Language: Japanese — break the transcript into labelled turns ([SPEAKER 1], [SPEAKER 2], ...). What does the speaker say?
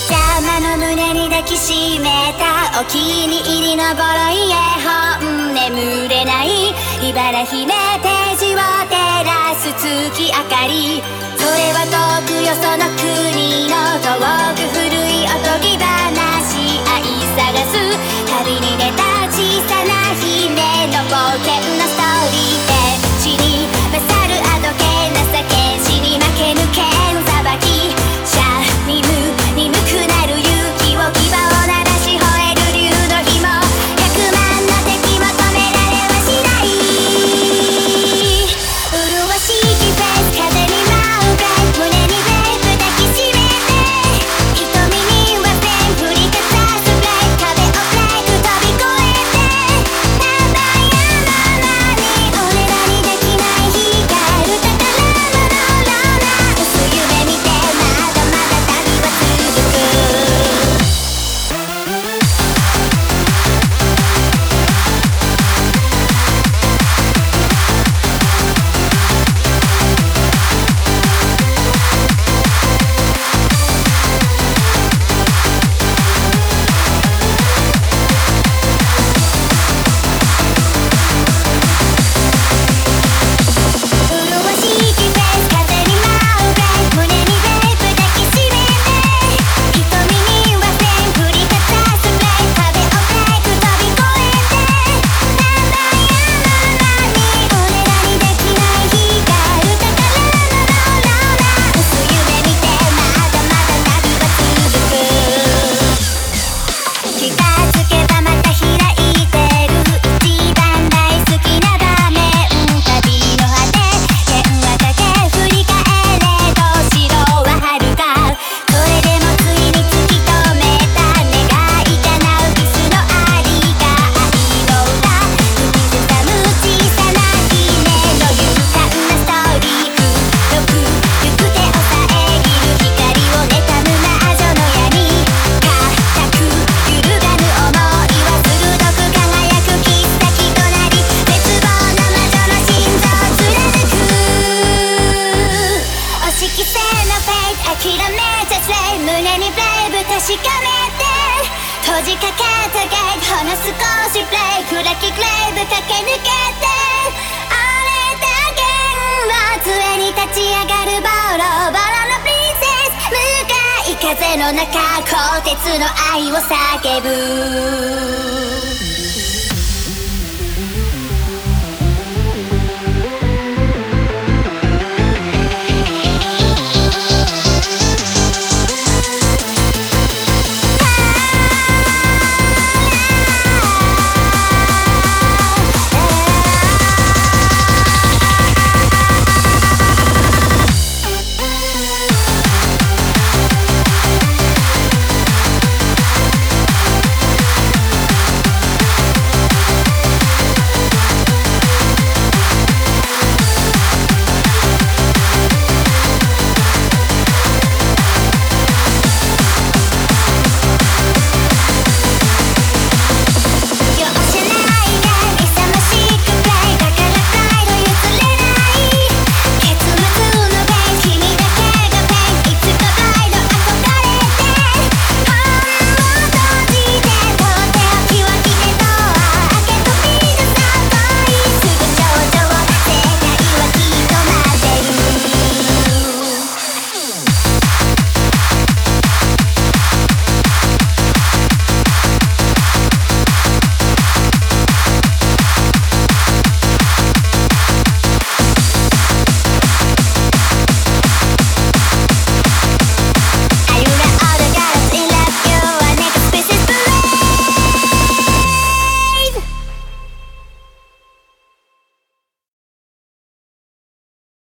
[SPEAKER 1] ちゃまの胸に抱きしめたお気に入りのボロい絵本、眠れない茨姫ページを照らす月明かり、それは遠くよその国の遠く古いおとぎ話、愛探す旅に出た小さな姫の冒険のストーリーで、死に勝るあどけ情け、死に負けぬ剣さばき、シャニム眠くなる勇気を牙を鳴らし吠える竜の日も、100万の敵も止められはしない。麗しきフェイス風に舞うブレイク、胸にベイブ抱きしめて、瞳にはペン振りかざすブレイク、壁をブレイク飛び越えて、何番山間に俺らにできない光る宝物のな薄夢見て、まだまだ旅は続く。麗しきフェイス風に舞うブレイク、胸にベイブ抱きしめて、瞳にはペン振りかざすブレイク、壁をブレイク飛び越えて、何番山間に俺らにできない光る宝物のな薄夢見て、まだまだ旅は続く。気がつけばまた開いてる一番大好きな場面、旅の果て剣はかけ振り返れど城は遥か、それでもついに突き止めた願い叶うキスのありが愛の歌、口ずさむ小さな姫の勇敢なストーリー、黒く行く手を遮る光を妬む魔女の闇、固く揺るがぬ想いは鋭く輝く切っ先となり、絶望の魔女の心臓を貫く。押し着せのフェイト諦めたせい、胸にブレイブ確かめて、閉じかけたゲートほんの少しブレイク、ラッキーグレイブ駆け抜けて、荒れた弦は杖に立ち上がるボロボロのプリンセス、向かい風の中鋼鉄の愛を叫ぶ。